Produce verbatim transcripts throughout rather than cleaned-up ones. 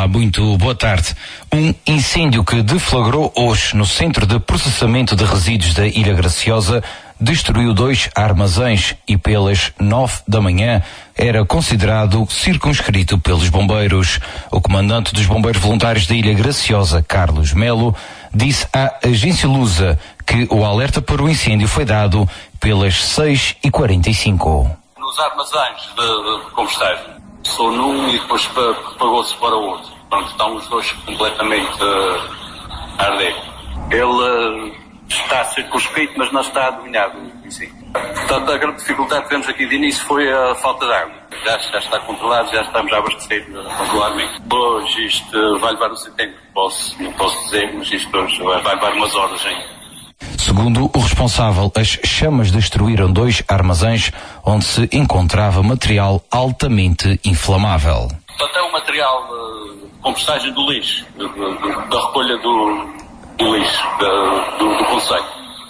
Olá, muito boa tarde. Um incêndio que deflagrou hoje no Centro de Processamento de Resíduos da Ilha Graciosa destruiu dois armazéns e pelas nove da manhã era considerado circunscrito pelos bombeiros. O comandante dos bombeiros voluntários da Ilha Graciosa, Carlos Melo, disse à agência Lusa que o alerta para o incêndio foi dado pelas seis e quarenta e cinco. Nos armazéns de, de combustível, começou num e depois propagou-se para o outro. Pronto, estão os dois completamente uh, a arder. Ele uh, está circunscrito, mas não está dominado. Sim. Portanto, a grande dificuldade que temos aqui de início foi a falta de água. Já, já está controlado, já estamos a abastecer uh, regularmente. Hoje isto uh, vai levar o seu tempo, posso, não posso dizer, mas isto hoje vai levar umas horas ainda. Segundo o responsável, as chamas destruíram dois armazéns onde se encontrava material altamente inflamável. Portanto, é o material de compostagem do lixo, de, de, da recolha do, do lixo, de, do, do conceito.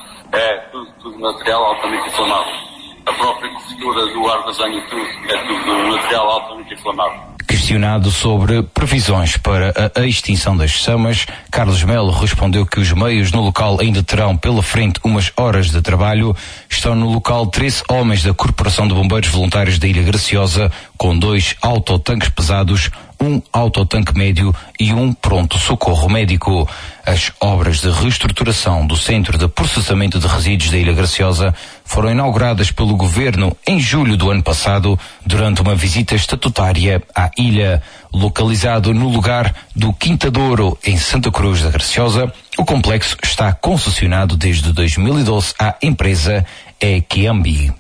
É tudo, tudo material altamente inflamável. A própria cobertura do armazém e tudo é tudo material altamente inflamável. Questionado sobre previsões para a extinção das chamas, Carlos Melo respondeu que os meios no local ainda terão pela frente umas horas de trabalho. Estão no local treze homens da Corporação de Bombeiros Voluntários da Ilha Graciosa, com dois autotanques pesados, um autotanque médio e um pronto-socorro médico. As obras de reestruturação do Centro de Processamento de Resíduos da Ilha Graciosa foram inauguradas pelo Governo em julho do ano passado, durante uma visita estatutária à ilha. Localizado no lugar do Quintadouro, em Santa Cruz da Graciosa, o complexo está concessionado desde dois mil e doze à empresa Equiambi.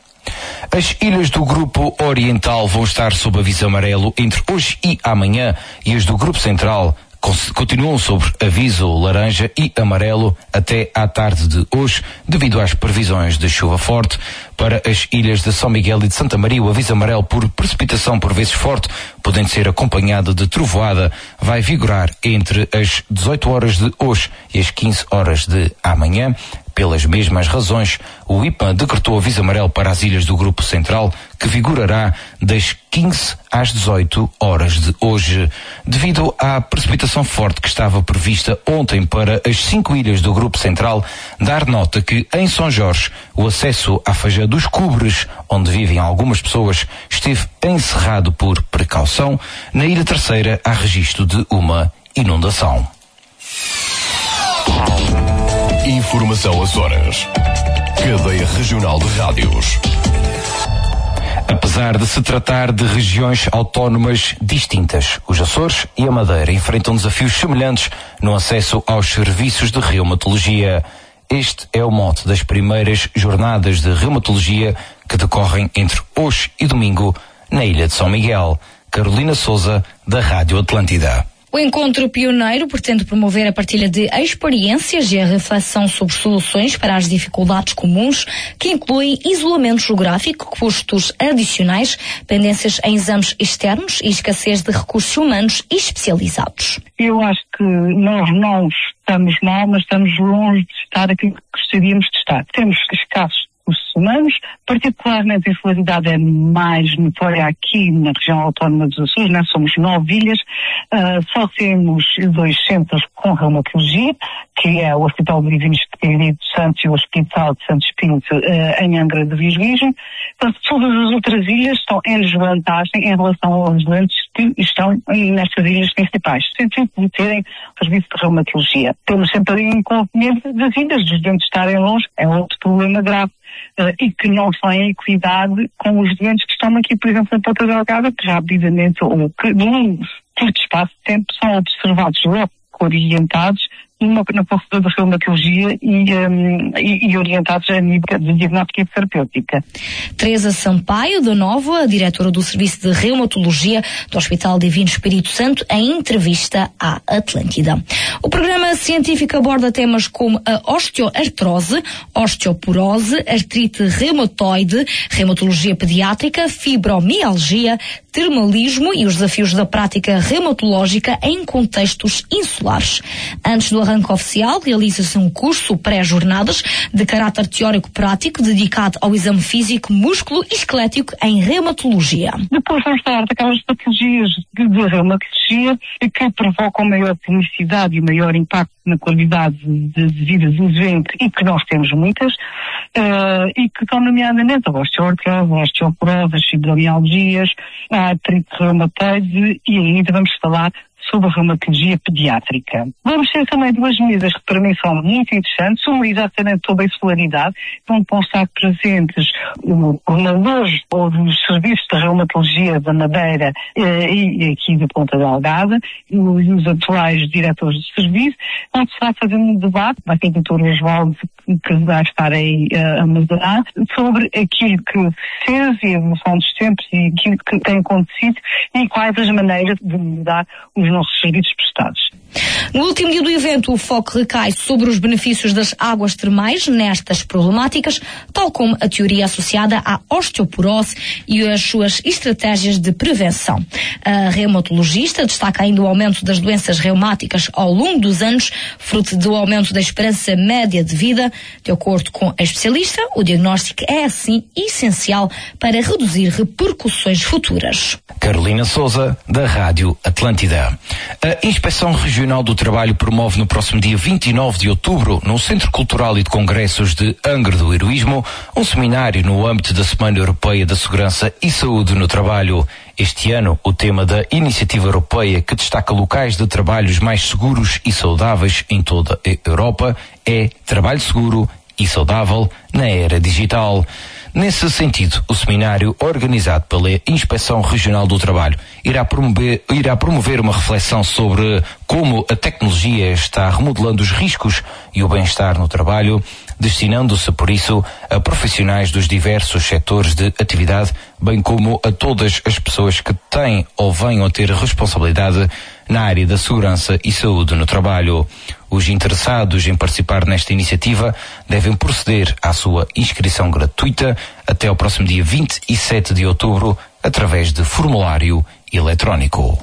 As ilhas do Grupo Oriental vão estar sob aviso amarelo entre hoje e amanhã, e as do Grupo Central continuam sob aviso laranja e amarelo até à tarde de hoje, devido às previsões de chuva forte. Para as ilhas de São Miguel e de Santa Maria, o aviso amarelo por precipitação por vezes forte, podendo ser acompanhado de trovoada, vai vigorar entre as dezoito horas de hoje e as quinze horas de amanhã. Pelas mesmas razões, o I P A decretou aviso amarelo para as ilhas do Grupo Central, que vigorará das quinze às dezoito horas de hoje. Devido à precipitação forte que estava prevista ontem para as cinco ilhas do Grupo Central, dar nota que em São Jorge o acesso à Fajã dos Cubres, onde vivem algumas pessoas, esteve encerrado por precaução. Na Ilha Terceira há registro de uma inundação. Informação Açores. Cadeia Regional de Rádios. Apesar de se tratar de regiões autónomas distintas, os Açores e a Madeira enfrentam desafios semelhantes no acesso aos serviços de reumatologia. Este é o mote das primeiras jornadas de reumatologia que decorrem entre hoje e domingo na Ilha de São Miguel. Carolina Souza, da Rádio Atlântida. O encontro pioneiro pretende promover a partilha de experiências e a reflexão sobre soluções para as dificuldades comuns, que incluem isolamento geográfico, custos adicionais, pendências em exames externos e escassez de recursos humanos especializados. Eu acho que nós não estamos mal, mas estamos longe de estar aquilo que gostaríamos de estar. Temos escassos recursos humanos, particularmente a insularidade é mais notória aqui na região autónoma dos Açores, nós somos nove ilhas, uh, só temos dois centros com reumatologia, que é o Hospital do Divino Espírito Santo e o Hospital de Santo Espírito uh, em Angra de Visvirgem. Portanto, todas as outras ilhas estão em desvantagem em relação aos doentes que estão nestas ilhas principais, sem sempre terem serviço de reumatologia. Temos sempre ali inconveniente das ilhas, dos doentes estarem longe, é outro problema grave. Uh, e que não estão em equidade com os doentes que estão aqui, por exemplo, na Ponta Delgada, que rapidamente, ou que num curto espaço de tempo, são observados logo, orientados numa, na consulta de reumatologia e, um, e, e orientados a nível de diagnóstica e terapêutica. Teresa Sampaio, de novo, a diretora do Serviço de Reumatologia do Hospital Divino Espírito Santo, em entrevista à Atlântida. O programa científico aborda temas como a osteoartrose, osteoporose, artrite reumatoide, reumatologia pediátrica, fibromialgia, termalismo e os desafios da prática reumatológica em contextos insulares. Antes do arranque arranque oficial, realiza-se um curso pré-jornadas de caráter teórico-prático dedicado ao exame físico, músculo e esquelético em reumatologia. Depois vamos falar daquelas patologias de, de reumatologia que provocam maior cronicidade e maior impacto na qualidade de, de vida do doente, e que nós temos muitas, uh, e que estão nomeadamente a osteoartrose, a osteoporose, as fibromialgias, a artrite reumatoide, e ainda vamos falar sobre a reumatologia pediátrica. Vamos ter também duas mesas que para mim são muito interessantes, uma exatamente sobre a escolaridade, onde vão estar presentes os coordenadores ou dos serviços de reumatologia da Madeira eh, e aqui da Ponta Delgada, e os atuais diretores do serviço, onde se vai fazer um debate, vai ter o doutor Osvaldo que vai estar aí uh, a moderar, sobre aquilo que fez e a evolução dos tempos e aquilo que tem acontecido e quais as maneiras de mudar os nossos serviços prestados. No último dia do evento, o foco recai sobre os benefícios das águas termais nestas problemáticas, tal como a teoria associada à osteoporose e as suas estratégias de prevenção. A reumatologista destaca ainda o aumento das doenças reumáticas ao longo dos anos, fruto do aumento da esperança média de vida. De acordo com a especialista, o diagnóstico é, assim, essencial para reduzir repercussões futuras. Carolina Souza, da Rádio Atlântida. A Inspeção Regional do Trabalho promove no próximo dia vinte e nove de outubro, no Centro Cultural e de Congressos de Angra do Heroísmo, um seminário no âmbito da Semana Europeia da Segurança e Saúde no Trabalho. Este ano, o tema da iniciativa europeia, que destaca locais de trabalhos mais seguros e saudáveis em toda a Europa, é Trabalho Seguro e Saudável na Era Digital. Nesse sentido, o seminário, organizado pela Inspeção Regional do Trabalho, irá promover, irá promover uma reflexão sobre como a tecnologia está remodelando os riscos e o bem-estar no trabalho, destinando-se, por isso, a profissionais dos diversos setores de atividade, bem como a todas as pessoas que têm ou venham a ter responsabilidade na área da segurança e saúde no trabalho. Os interessados em participar nesta iniciativa devem proceder à sua inscrição gratuita até ao próximo dia vinte e sete de outubro, através de formulário eletrónico.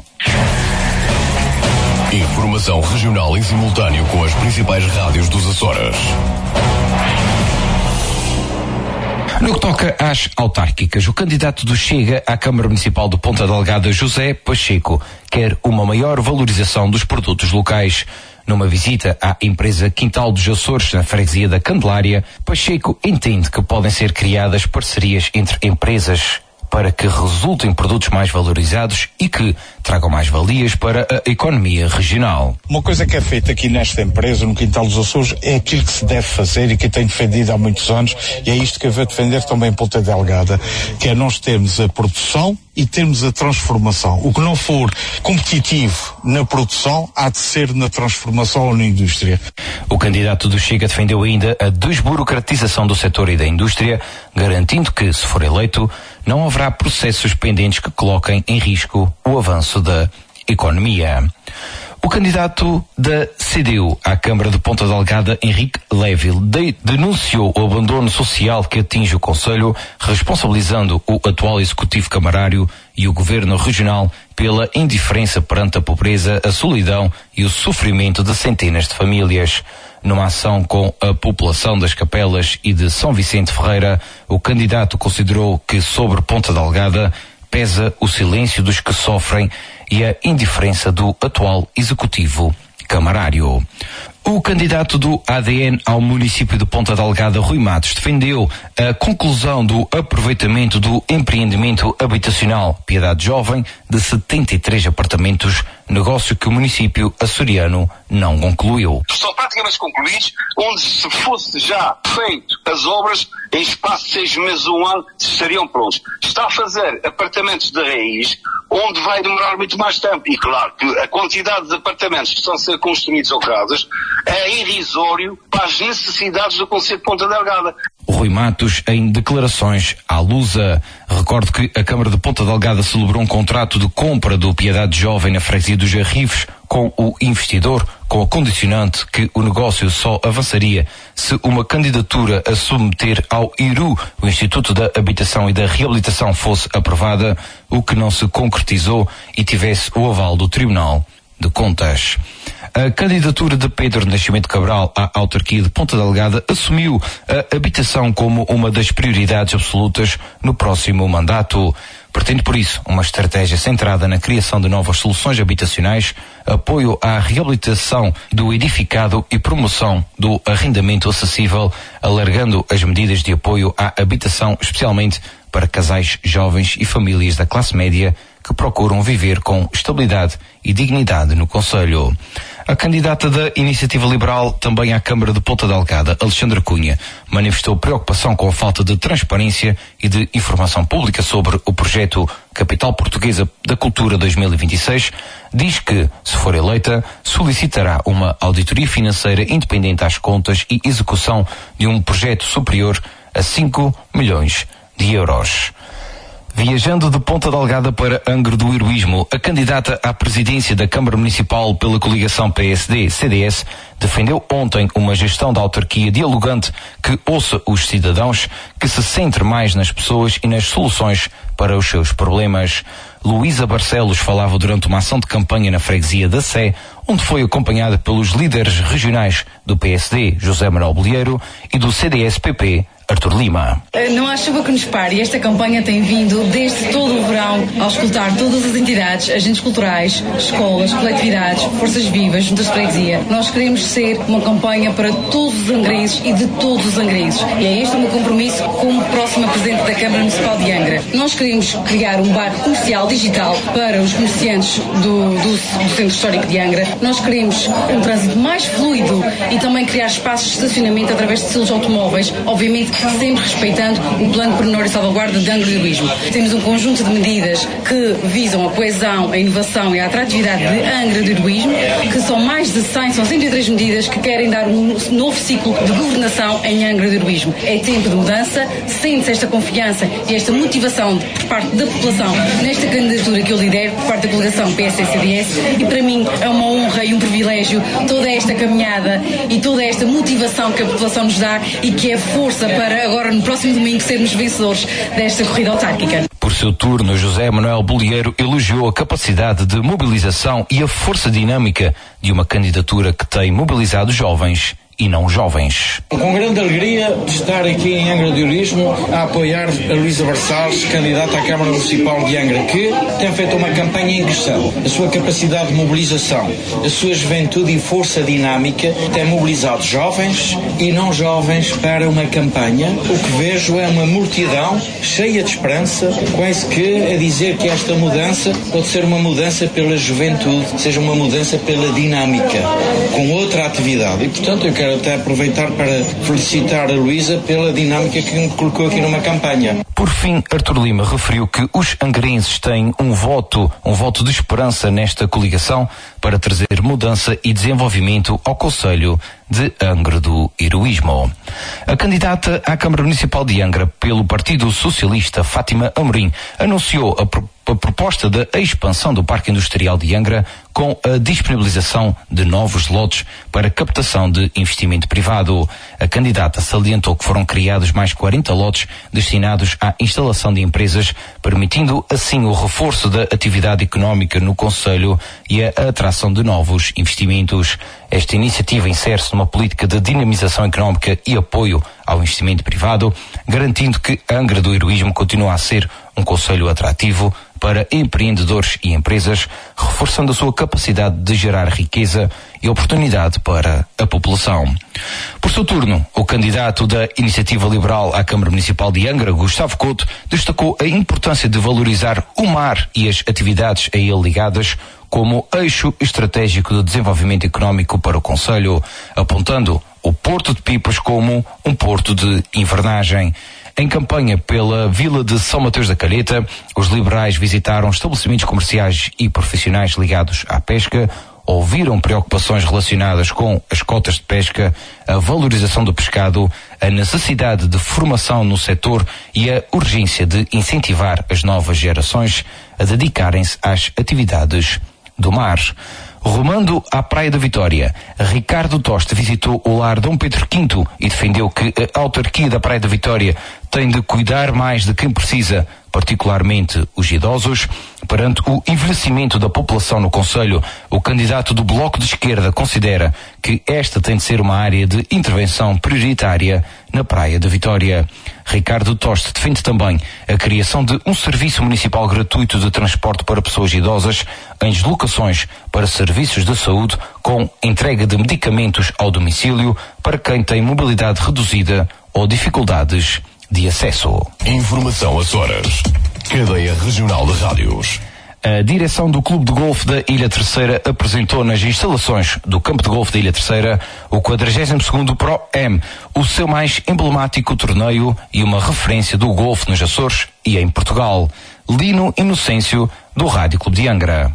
Informação regional em simultâneo com as principais rádios dos Açores. No que toca às autárquicas, o candidato do Chega à Câmara Municipal de Ponta Delgada, José Pacheco, quer uma maior valorização dos produtos locais. Numa visita à empresa Quintal dos Açores, na freguesia da Candelária, Pacheco entende que podem ser criadas parcerias entre empresas para que resultem produtos mais valorizados e que tragam mais valias para a economia regional. Uma coisa que é feita aqui nesta empresa, no Quintal dos Açores, é aquilo que se deve fazer e que tem defendido há muitos anos, e é isto que eu vou defender também em Ponta Delgada, que é nós termos a produção e termos a transformação. O que não for competitivo na produção, há de ser na transformação ou na indústria. O candidato do Chega defendeu ainda a desburocratização do setor e da indústria, garantindo que, se for eleito, não haverá processos pendentes que coloquem em risco o avanço da economia. O candidato da C D U à Câmara de Ponta Delgada, Henrique Lévil, de, denunciou o abandono social que atinge o Conselho, responsabilizando o atual executivo camarário e o governo regional pela indiferença perante a pobreza, a solidão e o sofrimento de centenas de famílias. Numa ação com a população das Capelas e de São Vicente Ferreira, o candidato considerou que sobre Ponta Delgada pesa o silêncio dos que sofrem e a indiferença do atual executivo camarário. O candidato do A D N ao município de Ponta Delgada, Rui Matos, defendeu a conclusão do aproveitamento do empreendimento habitacional Piedade Jovem de setenta e três apartamentos, negócio que o município açoriano não concluiu. Estão praticamente concluídos, onde se fosse já feito as obras, em espaço de seis meses ou um ano, estariam prontos. Está a fazer apartamentos de raiz, onde vai demorar muito mais tempo. E claro que a quantidade de apartamentos que estão a ser construídos ou casas é irrisório para as necessidades do concelho de Ponta Delgada. O Rui Matos, em declarações à Lusa, recordo que a Câmara de Ponta Delgada celebrou um contrato de compra do Piedade Jovem na freguesia dos Arrifes com o investidor, com a condicionante que o negócio só avançaria se uma candidatura a submeter ao I R U, o Instituto da Habitação e da Reabilitação, fosse aprovada, o que não se concretizou e tivesse o aval do Tribunal de Contas. A candidatura de Pedro Nascimento Cabral à autarquia de Ponta Delgada assumiu a habitação como uma das prioridades absolutas no próximo mandato. Pretende, por isso, uma estratégia centrada na criação de novas soluções habitacionais, apoio à reabilitação do edificado e promoção do arrendamento acessível, alargando as medidas de apoio à habitação, especialmente para casais jovens e famílias da classe média que procuram viver com estabilidade e dignidade no concelho. A candidata da Iniciativa Liberal, também à Câmara de Ponta Delgada, Alexandra Cunha, manifestou preocupação com a falta de transparência e de informação pública sobre o projeto Capital Portuguesa da Cultura dois mil e vinte e seis. Diz que, se for eleita, solicitará uma auditoria financeira independente às contas e execução de um projeto superior a cinco milhões de euros. Viajando de Ponta Delgada para Angra do Heroísmo, a candidata à presidência da Câmara Municipal pela coligação P S D C D S defendeu ontem uma gestão da autarquia dialogante que ouça os cidadãos, que se centre mais nas pessoas e nas soluções para os seus problemas. Luísa Barcelos falava durante uma ação de campanha na freguesia da Sé, onde foi acompanhada pelos líderes regionais do P S D, José Manuel Bolieiro, e do C D S P P, Artur Lima. Não há chuva que nos pare e esta campanha tem vindo desde todo o verão ao escutar todas as entidades, agentes culturais, escolas, coletividades, forças vivas, juntas de freguesia. Nós queremos ser uma campanha para todos os angrenses e de todos os angrenses. E é este o meu compromisso como próxima Presidente da Câmara Municipal de Angra. Nós queremos criar um bairro comercial digital para os comerciantes do, do, do Centro Histórico de Angra. Nós queremos um trânsito mais fluido e também criar espaços de estacionamento através de selos automóveis, obviamente sempre respeitando o plano pormenor e salvaguarda de Angra do Heroísmo. Temos um conjunto de medidas que visam a coesão, a inovação e a atratividade de Angra do Heroísmo, que são mais de cem, são cento e três medidas que querem dar um novo ciclo de governação em Angra do Heroísmo. É tempo de mudança, sente-se esta confiança e esta motivação por parte da população nesta candidatura que eu lidero, por parte da coligação P S D C D S, e para mim é uma honra e um privilégio toda esta caminhada e toda esta motivação que a população nos dá e que é força para para agora, no próximo domingo, sermos vencedores desta corrida autárquica. Por seu turno, José Manuel Bolieiro elogiou a capacidade de mobilização e a força dinâmica de uma candidatura que tem mobilizado jovens e não jovens. Com grande alegria de estar aqui em Angra do Heroísmo a apoiar a Luísa Barcelos, candidata à Câmara Municipal de Angra, que tem feito uma campanha em questão. A sua capacidade de mobilização, a sua juventude e força dinâmica tem mobilizado jovens e não jovens para uma campanha. O que vejo é uma multidão cheia de esperança, quase que a dizer que esta mudança pode ser uma mudança pela juventude, seja uma mudança pela dinâmica, com outra atividade. E, portanto, eu quero até aproveitar para felicitar a Luísa pela dinâmica que me colocou aqui numa campanha. Por fim, Artur Lima referiu que os angrenses têm um voto, um voto de esperança nesta coligação para trazer mudança e desenvolvimento ao concelho de Angra do Heroísmo. A candidata à Câmara Municipal de Angra pelo Partido Socialista, Fátima Amorim, anunciou a pro- a proposta da expansão do Parque Industrial de Angra com a disponibilização de novos lotes para captação de investimento privado. A candidata salientou que foram criados mais quarenta lotes destinados à instalação de empresas, permitindo assim o reforço da atividade económica no concelho e a atração de novos investimentos. Esta iniciativa insere-se numa política de dinamização económica e apoio ao investimento privado, garantindo que Angra do Heroísmo continua a ser um concelho atrativo para empreendedores e empresas, reforçando a sua capacidade de gerar riqueza e oportunidade para a população. Por seu turno, o candidato da Iniciativa Liberal à Câmara Municipal de Angra, Gustavo Couto, destacou a importância de valorizar o mar e as atividades a ele ligadas como eixo estratégico do desenvolvimento económico para o concelho, apontando o Porto de Pipas como um porto de invernagem. Em campanha pela Vila de São Mateus da Calheta, os liberais visitaram estabelecimentos comerciais e profissionais ligados à pesca, ouviram preocupações relacionadas com as cotas de pesca, a valorização do pescado, a necessidade de formação no setor e a urgência de incentivar as novas gerações a dedicarem-se às atividades do mar. Rumando à Praia da Vitória, Ricardo Tosta visitou o lar Dom Pedro quinto e defendeu que a autarquia da Praia da Vitória tem de cuidar mais de quem precisa, particularmente os idosos. Perante o envelhecimento da população no concelho, o candidato do Bloco de Esquerda considera que esta tem de ser uma área de intervenção prioritária na Praia da Vitória. Ricardo Toste defende também a criação de um serviço municipal gratuito de transporte para pessoas idosas em deslocações para serviços de saúde, com entrega de medicamentos ao domicílio para quem tem mobilidade reduzida ou dificuldades de acesso. Informação Açores. Cadeia Regional de Rádios. A direção do Clube de Golfe da Ilha Terceira apresentou nas instalações do Campo de Golfe da Ilha Terceira o quadragésimo segundo Pro-Am, o seu mais emblemático torneio e uma referência do golfe nos Açores e em Portugal. Lino Inocêncio, do Rádio Clube de Angra.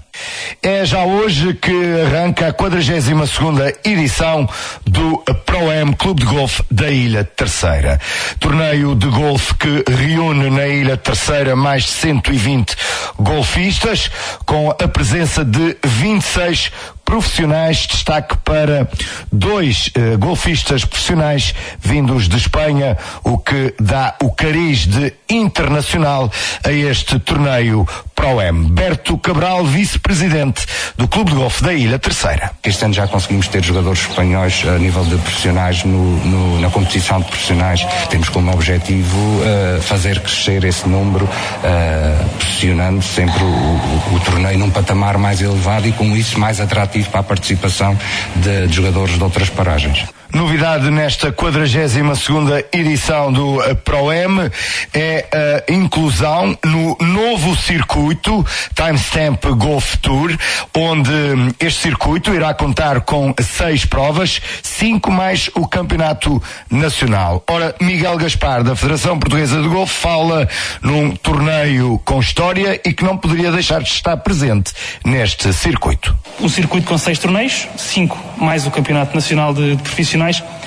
É já hoje que arranca a quadragésima segunda edição do Pro-Am Clube de Golfe da Ilha Terceira. Torneio de golfe que reúne na Ilha Terceira mais de cento e vinte golfistas, com a presença de vinte e seis profissionais. Destaque para dois uh, golfistas profissionais vindos de Espanha, o que dá o cariz de internacional a este torneio Pro-Am. Berto Cabral, vice-presidente do Clube de Golfe da Ilha Terceira. Este ano já conseguimos ter jogadores espanhóis a nível de profissionais no, no, na competição de profissionais. Temos como objetivo uh, fazer crescer esse número, uh, pressionando sempre o, o, o torneio num patamar mais elevado e com isso mais atrativo para a participação de, de jogadores de outras paragens. Novidade nesta quadragésima segunda edição do uh, Pro-Am é a inclusão no novo circuito Timestamp Golf Tour, onde um, este circuito irá contar com seis provas, cinco mais o Campeonato Nacional. Ora, Miguel Gaspar, da Federação Portuguesa de Golfe, fala num torneio com história e que não poderia deixar de estar presente neste circuito. Um circuito com seis torneios, cinco mais o Campeonato Nacional de, de Profissionais,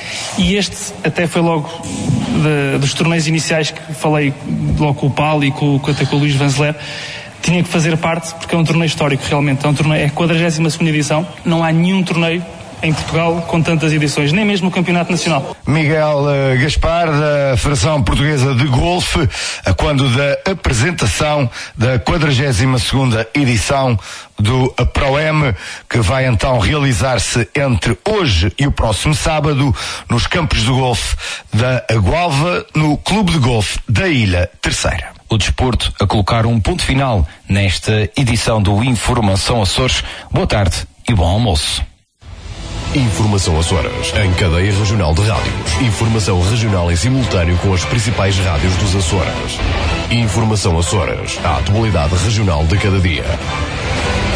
e este até foi logo de, dos torneios iniciais que falei logo com o Paulo e com, com, até com o Luís Vanzeler. Tinha que fazer parte porque é um torneio histórico, realmente. É um torneio, é a quadragésima segunda edição. Não há nenhum torneio em Portugal com tantas edições, nem mesmo o Campeonato Nacional. Miguel uh, Gaspar, da Federação Portuguesa de Golfe, uh, quando da apresentação da quadragésima segunda edição do uh, Pro-Am, que vai então realizar-se entre hoje e o próximo sábado nos campos de golfe da Gualva, no Clube de Golfe da Ilha Terceira. O desporto a colocar um ponto final nesta edição do Informação Açores. Boa tarde e bom almoço. Informação Açores, em cadeia regional de rádios. Informação regional em simultâneo com as principais rádios dos Açores. Informação Açores, a atualidade regional de cada dia.